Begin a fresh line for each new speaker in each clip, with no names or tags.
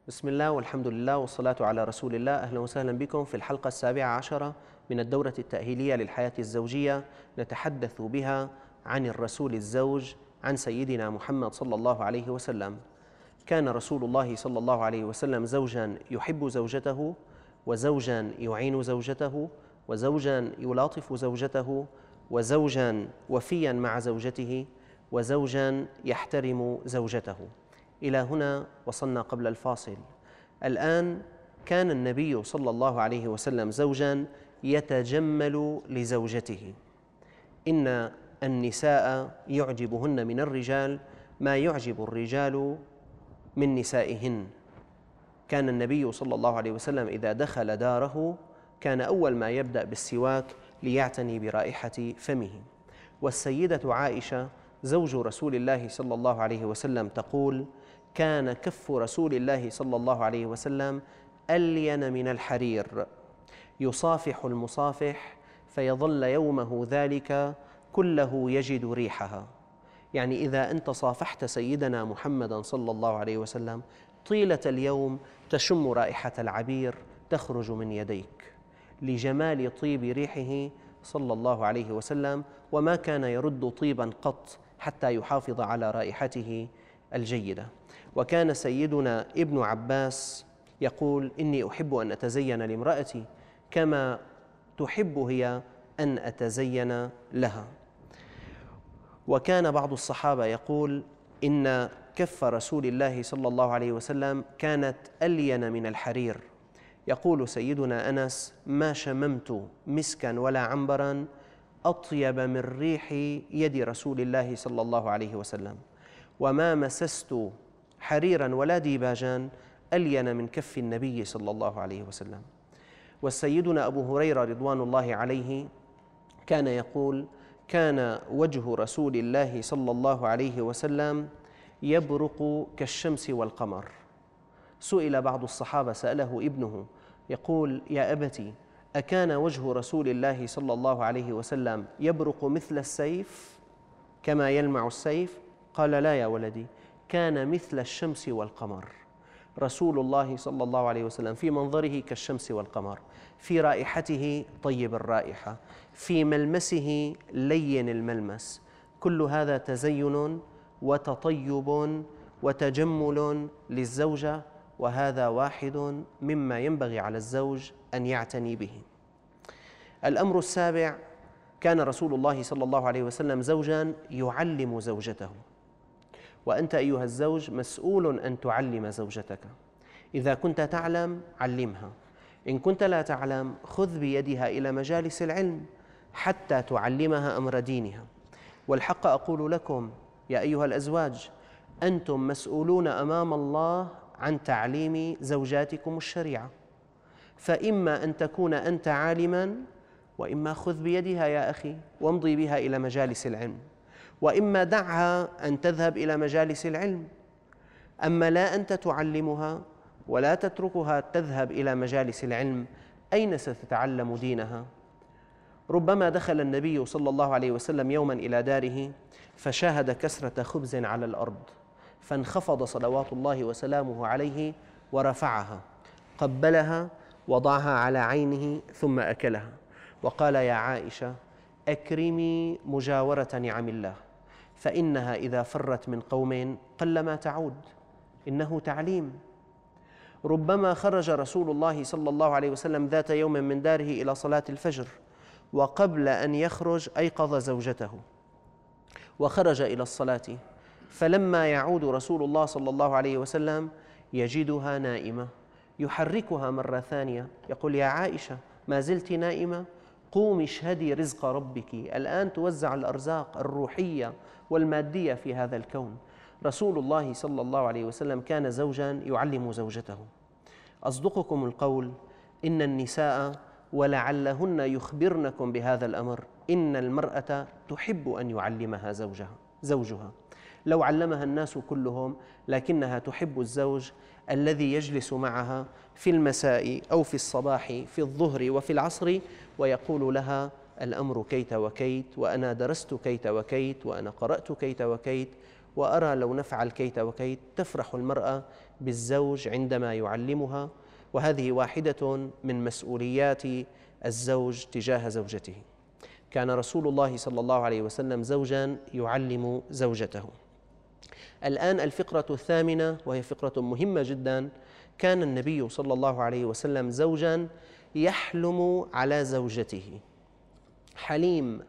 بسم الله والحمد لله والصلاة على رسول الله. أهلا وسهلا بكم في الحلقة 17 من الدورة التأهيلية للحياة الزوجية، نتحدث بها عن الرسول الزوج، عن سيدنا محمد صلى الله عليه وسلم. كان رسول الله صلى الله عليه وسلم زوجا يحب زوجته، وزوجا يعين زوجته، وزوجا يلاطف زوجته، وزوجا وفيا مع زوجته، وزوجا يحترم زوجته. إلى هنا وصلنا قبل الفاصل. الآن كان النبي صلى الله عليه وسلم زوجا يتجمل لزوجته. إن النساء يعجبهن من الرجال ما يعجب الرجال من نسائهن. كان النبي صلى الله عليه وسلم إذا دخل داره كان أول ما يبدأ بالسواك ليعتني برائحة فمه. والسيدة عائشة زوج رسول الله صلى الله عليه وسلم تقول: كان كف رسول الله صلى الله عليه وسلم ألين من الحرير، يصافح المصافح فيظل يومه ذلك كله يجد ريحها. يعني إذا أنت صافحت سيدنا محمدا صلى الله عليه وسلم طيلة اليوم تشم رائحة العبير تخرج من يديك لجمال طيب ريحه صلى الله عليه وسلم، وما كان يرد طيبا قط حتى يحافظ على رائحته الجيدة. وكان سيدنا ابن عباس يقول: إني أحب أن أتزين لامرأتي كما تحب هي أن أتزين لها. وكان بعض الصحابة يقول: إن كف رسول الله صلى الله عليه وسلم كانت ألين من الحرير. يقول سيدنا أنس: ما شممت مسكا ولا عنبرا أطيب من ريح يد رسول الله صلى الله عليه وسلم، وما مسست حريرا ولا ديباجا ألين من كف النبي صلى الله عليه وسلم. والسيدنا أبو هريرة رضوان الله عليه كان يقول: كان وجه رسول الله صلى الله عليه وسلم يبرق كالشمس والقمر. سئل بعض الصحابة، سأله ابنه يقول: يا أبتي، أكان وجه رسول الله صلى الله عليه وسلم يبرق مثل السيف كما يلمع السيف؟ قال: لا يا ولدي، كان مثل الشمس والقمر. رسول الله صلى الله عليه وسلم في منظره كالشمس والقمر، في رائحته طيب الرائحة، في ملمسه لين الملمس. كل هذا تزين وتطيب وتجمل للزوجة، وهذا واحد مما ينبغي على الزوج أن يعتني به. الأمر السابع: كان رسول الله صلى الله عليه وسلم زوجا يعلم زوجته. وأنت أيها الزوج مسؤول أن تعلم زوجتك. إذا كنت تعلم علمها، إن كنت لا تعلم خذ بيدها إلى مجالس العلم حتى تعلمها أمر دينها. والحق أقول لكم يا أيها الأزواج: أنتم مسؤولون أمام الله عن تعليم زوجاتكم الشريعة، فإما أن تكون أنت عالما، وإما خذ بيدها يا أخي وامضي بها إلى مجالس العلم، وإما دعها أن تذهب إلى مجالس العلم. أما لا أنت تعلمها ولا تتركها تذهب إلى مجالس العلم، أين ستتعلم دينها؟ ربما دخل النبي صلى الله عليه وسلم يوما إلى داره فشاهد كسرة خبز على الأرض، فانخفض صلوات الله وسلامه عليه ورفعها، قبلها، وضعها على عينه، ثم أكلها، وقال: يا عائشة، أكرمي مجاورة نعم الله، فإنها إذا فرت من قوم قلما تعود. إنه تعليم. ربما خرج رسول الله صلى الله عليه وسلم ذات يوم من داره إلى صلاة الفجر، وقبل أن يخرج أيقظ زوجته وخرج إلى الصلاة، فلما يعود رسول الله صلى الله عليه وسلم يجدها نائمة، يحركها مرة ثانية، يقول: يا عائشة، ما زلت نائمة؟ قومي اشهدي رزق ربك، الآن توزع الأرزاق الروحية والمادية في هذا الكون. رسول الله صلى الله عليه وسلم كان زوجا يعلم زوجته. أصدقكم القول: إن النساء ولعلهن يخبرنكم بهذا الأمر، إن المرأة تحب أن يعلمها زوجها. لو علمها الناس كلهم لكنها تحب الزوج الذي يجلس معها في المساء أو في الصباح، في الظهر وفي العصر، ويقول لها: الأمر كيت وكيت، وأنا درست كيت وكيت، وأنا قرأت كيت وكيت، وأرى لو نفعل كيت وكيت. تفرح المرأة بالزوج عندما يعلمها، وهذه واحدة من مسؤوليات الزوج تجاه زوجته. كان رسول الله صلى الله عليه وسلم زوجا يعلم زوجته. الآن الفقرة الثامنة، وهي فقرة مهمة جدا. كان النبي صلى الله عليه وسلم زوجا يحلم على زوجته، حليم.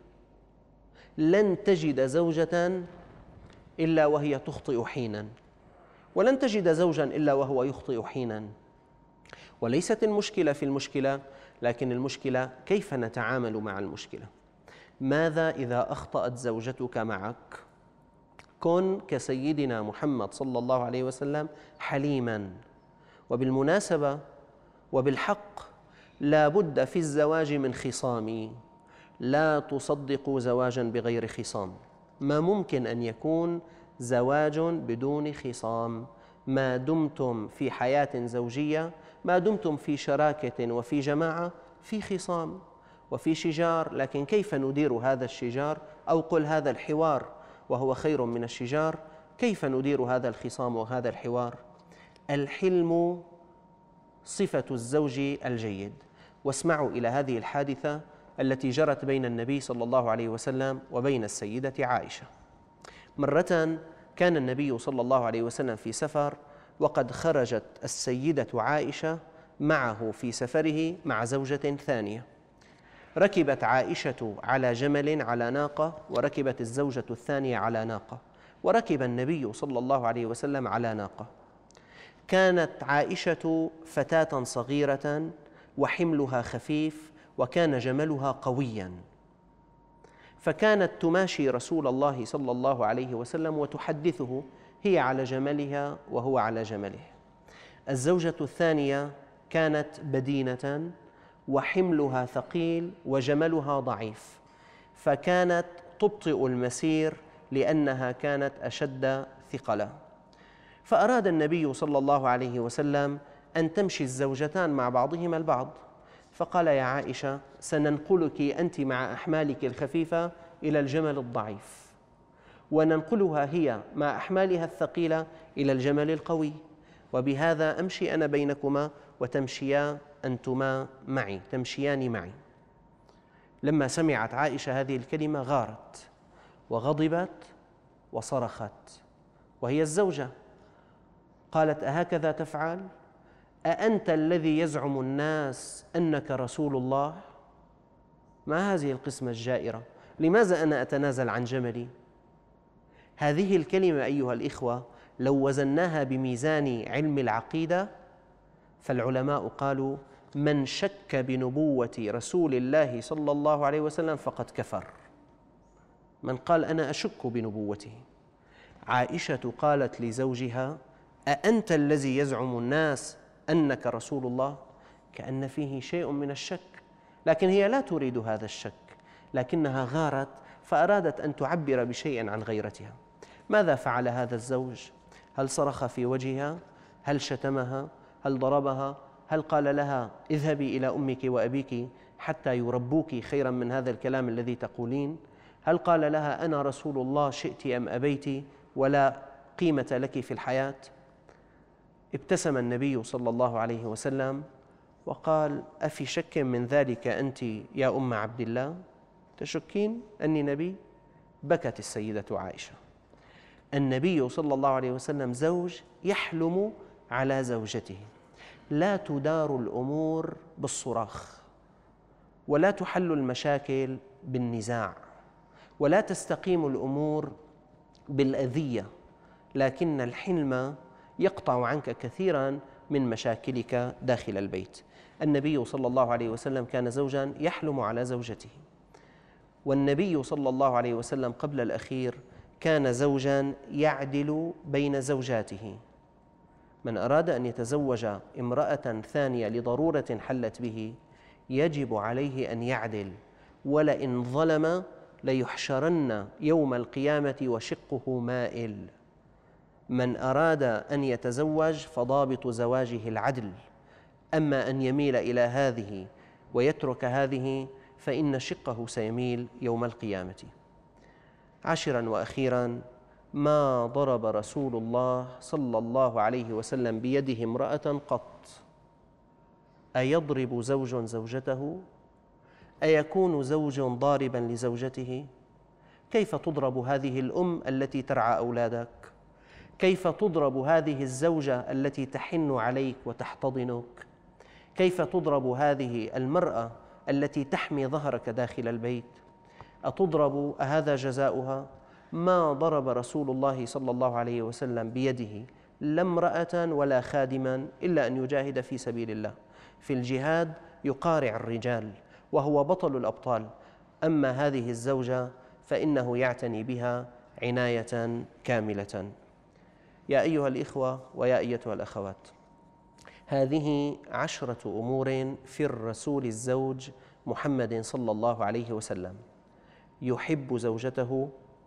لن تجد زوجة إلا وهي تخطئ حينا، ولن تجد زوجا إلا وهو يخطئ حينا. وليست المشكلة في المشكلة، لكن المشكلة كيف نتعامل مع المشكلة. ماذا إذا أخطأت زوجتك معك؟ كن كسيدنا محمد صلى الله عليه وسلم حليما. وبالمناسبة وبالحق لا بد في الزواج من خصام. لا تصدقوا زواجا بغير خصام. ما ممكن أن يكون زواج بدون خصام. ما دمتم في حياة زوجية، ما دمتم في شراكة وفي جماعة، في خصام وفي شجار. لكن كيف ندير هذا الشجار؟ أو قل هذا الحوار، وهو خير من الشجار. كيف ندير هذا الخصام وهذا الحوار؟ الحلم صفة الزوج الجيد. واسمعوا إلى هذه الحادثة التي جرت بين النبي صلى الله عليه وسلم وبين السيدة عائشة. مرة كان النبي صلى الله عليه وسلم في سفر، وقد خرجت السيدة عائشة معه في سفره مع زوجة ثانية. ركبت عائشة على جمل على ناقة، وركبت الزوجة الثانية على ناقة، وركب النبي صلى الله عليه وسلم على ناقة. كانت عائشة فتاة صغيرة وحملها خفيف، وكان جملها قويا، فكانت تماشي رسول الله صلى الله عليه وسلم وتحدثه، هي على جملها وهو على جمله. الزوجة الثانية كانت بدينة وحملها ثقيل وجملها ضعيف، فكانت تبطئ المسير لأنها كانت أشد ثقلا. فأراد النبي صلى الله عليه وسلم أن تمشي الزوجتان مع بعضهما البعض، فقال: يا عائشة، سننقلك أنت مع أحمالك الخفيفة إلى الجمل الضعيف، وننقلها هي مع أحمالها الثقيلة إلى الجمل القوي، وبهذا أمشي أنا بينكما وتمشيا أنتما معي، تمشيان معي. لما سمعت عائشة هذه الكلمة غارت وغضبت وصرخت، وهي الزوجة. قالت: أهكذا تفعل؟ أأنت الذي يزعم الناس أنك رسول الله؟ ما هذه القسمة الجائرة؟ لماذا أنا أتنازل عن جملي؟ هذه الكلمة أيها الإخوة لو وزناها بميزان علم العقيدة، فالعلماء قالوا: من شك بنبوة رسول الله صلى الله عليه وسلم فقد كفر. من قال أنا أشك بنبوته. عائشة قالت لزوجها: أأنت الذي يزعم الناس أنك رسول الله؟ كأن فيه شيء من الشك، لكن هي لا تريد هذا الشك، لكنها غارت فأرادت أن تعبر بشيء عن غيرتها. ماذا فعل هذا الزوج؟ هل صرخ في وجهها؟ هل شتمها؟ هل ضربها؟ هل قال لها: اذهبي إلى أمك وأبيك حتى يربوك خيرا من هذا الكلام الذي تقولين؟ هل قال لها: أنا رسول الله شئت أم أبيت ولا قيمة لك في الحياة؟ ابتسم النبي صلى الله عليه وسلم وقال: أفي شك من ذلك أنت يا أم عبد الله؟ تشكين أني نبي؟ بكت السيدة عائشة. النبي صلى الله عليه وسلم زوج يحلم على زوجته. لا تدار الأمور بالصراخ، ولا تحل المشاكل بالنزاع، ولا تستقيم الأمور بالأذية، لكن الحلم يقطع عنك كثيرا من مشاكلك داخل البيت. النبي صلى الله عليه وسلم كان زوجا يحلم على زوجته، والنبي صلى الله عليه وسلم قبل الأخير كان زوجا يعدل بين زوجاته. من أراد أن يتزوج امرأة ثانية لضرورة حلت به يجب عليه أن يعدل، ولئن ظلم ليحشرن يوم القيامة وشقه مائل. من أراد أن يتزوج فضابط زواجه العدل، أما أن يميل إلى هذه ويترك هذه فإن شقه سيميل يوم القيامة. عاشرا وأخيرا، ما ضرب رسول الله صلى الله عليه وسلم بيده امرأة قط. أيضرب زوج زوجته؟ أيكون زوج ضاربا لزوجته؟ كيف تضرب هذه الأم التي ترعى أولادك؟ كيف تضرب هذه الزوجة التي تحن عليك وتحتضنك؟ كيف تضرب هذه المرأة التي تحمي ظهرك داخل البيت؟ أتضرب؟ أهذا جزاؤها؟ ما ضرب رسول الله صلى الله عليه وسلم بيده لا امرأة ولا خادما إلا أن يجاهد في سبيل الله. في الجهاد يقارع الرجال وهو بطل الأبطال، أما هذه الزوجة فإنه يعتني بها عناية كاملة. يا أيها الإخوة ويا أيتها الأخوات، هذه 10 أمور في الرسول الزوج محمد صلى الله عليه وسلم: يحب زوجته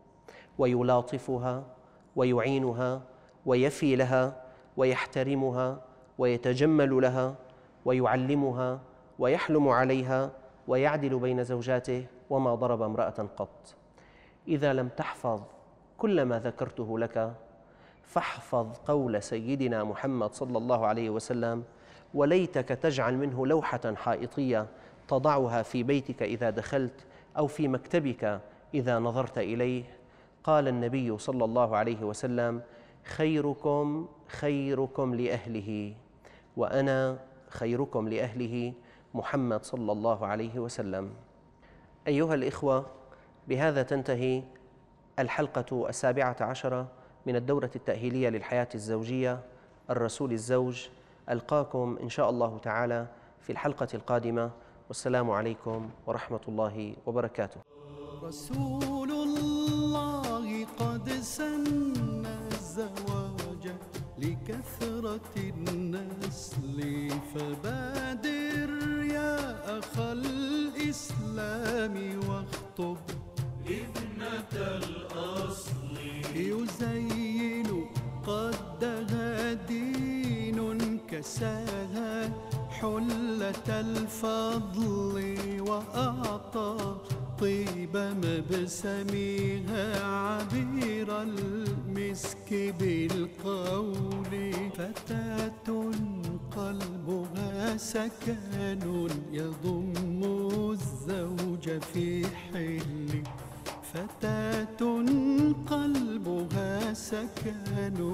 ويلاطفها ويعينها ويفي لها ويحترمها ويتجمل لها ويعلمها ويحلم عليها ويعدل بين زوجاته، وما ضرب امرأة قط. إذا لم تحفظ كل ما ذكرته لك فاحفظ قول سيدنا محمد صلى الله عليه وسلم: وليتك تجعل منه لوحة حائطية تضعها في بيتك إذا دخلت أو في مكتبك إذا نظرت إليه. قال النبي صلى الله عليه وسلم: خيركم خيركم لأهله، وأنا خيركم لأهله، محمد صلى الله عليه وسلم. أيها الإخوة، بهذا تنتهي الحلقة 17 من الدورة التأهيلية للحياة الزوجية، الرسول الزوج. ألقاكم إن شاء الله تعالى في الحلقة القادمة، والسلام عليكم ورحمة الله وبركاته.
رسول الله قد سن الزواج لكثرة النسل، فبادر يا أخ الإسلام واخطب ابنة الأصل. يزين قدها دين كساها حلة الفضل، وأعطى طيب مبسمها عبير المسك بالقول. فتاة قلبها سكن يضم الزوج في حل، فتاة قلبها سكن